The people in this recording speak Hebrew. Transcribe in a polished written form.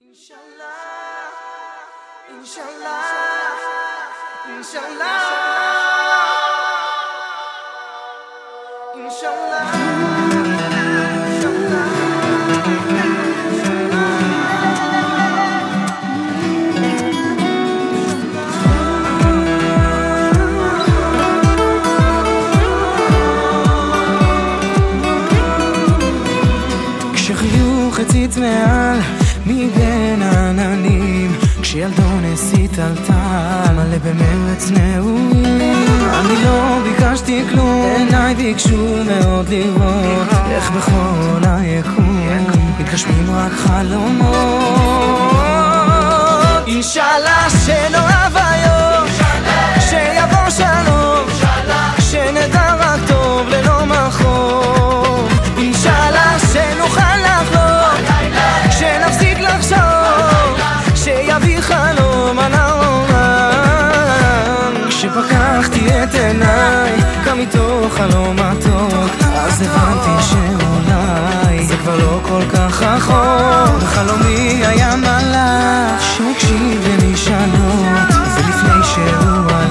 Inshallah, Inshallah, Inshallah, Inshallah, כשחיוך הציץ מעל מבין העננים, כשילדון הסית על טל מלא במרץ נעורים. אני לא ביקשתי כלום, עיניי ביקשו מאוד לראות איך בכל היקום מתגשמים רק חלומות. אינשאללה שנאהב היום, שיבוא שלום, שנדע רק טוב ללא מחור. אינשאללה שנוכל לחלום, שנפסיק לחשוב, שיביא חלום על העולם. כשפקחתי את עיניי קם מתוך חלום מתוק, אז הבנתי שאולי זה כבר לא כל כך רחוק. בחלומי היה מלאך שהקשיב לי שאלות, ולפני שהוא